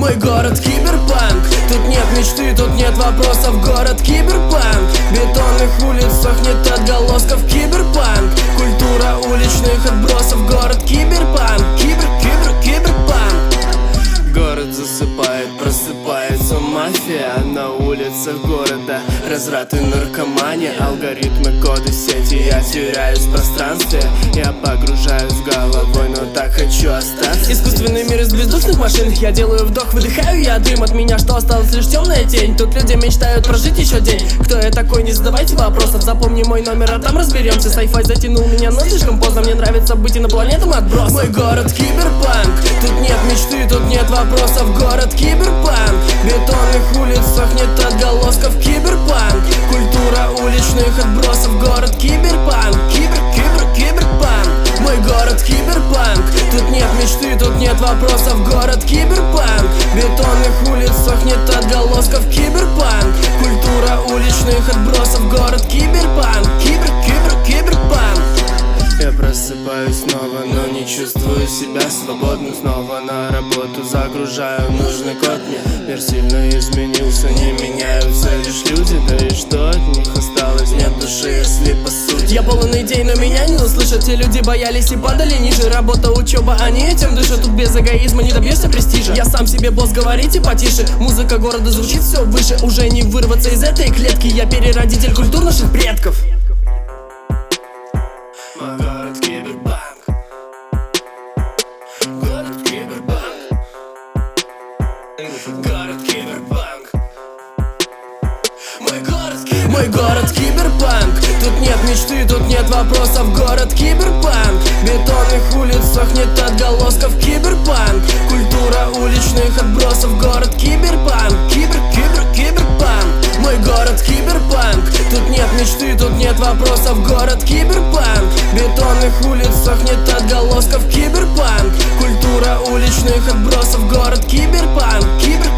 Мой город киберпанк. Тут нет мечты, тут нет вопросов. Город киберпанк. В бетонных улицах нет отголосков. Киберпанк. Культура уличных отбросов. Город киберпанк. Киберпанк. Город засыпает, просыпается мафия. На улицах города разврат и наркомания. Алгоритмы, коды сети, я теряюсь в пространстве. Я погружаюсь головой, но так хочу остаться. Искусственный мир из бездушных машин. Я делаю вдох, выдыхаю я дым. От меня что осталось, лишь темная тень. Тут люди мечтают прожить еще день. Кто я такой, не задавайте вопросов. Запомни мой номер, а там разберемся. Сайфай затянул меня, но слишком поздно. Мне нравится быть инопланетным отбросом. Мой город киберпанк. Тут нет мечты, тут нет вопросов. Город киберпанк. В бетонных улицах нет отголосков. Киберпанк. Культура уличных отбросов. Город киберпанк. Киберпанк. Мой город киберпанк. Тут нет мечты, тут нет вопросов. Город киберпанк. В бетонных улицах нет отголосков. Киберпанк. Культура уличных отбросов. Город киберпанк. Киберпанк. Я просыпаюсь снова, но не чувствую себя свободным. Снова на работу загружаю нужный код мне. Мир сильно изменился, не меняются лишь люди. Да и что от них осталось? Нет души, если по сути. Я полон идей, но меня не услышат. Те люди боялись и падали ниже. Работа, учеба, они этим дышат. Тут без эгоизма не добьешься престижа. Я сам себе босс, говорите потише. Музыка города звучит все выше. Уже не вырваться из этой клетки. Я переродитель культур наших предков. Город киберпанк. Город киберпанк. Город киберпанк. Мой город киберпанк. Тут нет мечты, тут нет вопросов. Город киберпанк. В бетонных улицах нет отголосков. Киберпанк. Культура уличных отбросов. Город киберпанк. Киберпанк. Мой город киберпанк. Тут нет мечты, тут нет вопросов. Город киберпанк. В бетонных улицах нет отголосков. Киберпанк. Культура уличных отбросов. Город киберпанк.